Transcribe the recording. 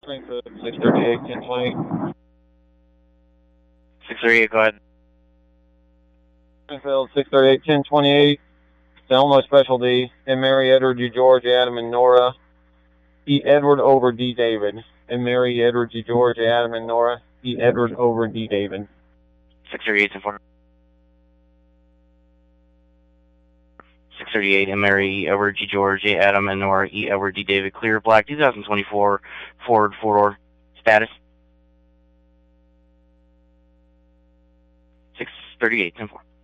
Springfield, 638, 1028. 638, go ahead. Springfield, 638, 1028. Elmo Specialty, and Mary, Edward, G. George, Adam, and Nora. E. Edward over D. David. And Mary, Edward, G. George, Adam, and Nora. E. Edward over D. David. 638, 10-4. 638, and Mary, Edward, G. George, J. Adam, and Nora, E. Edward, D. David. Clear, black, 2024, Ford, 4-door. Status? 638, 10-4.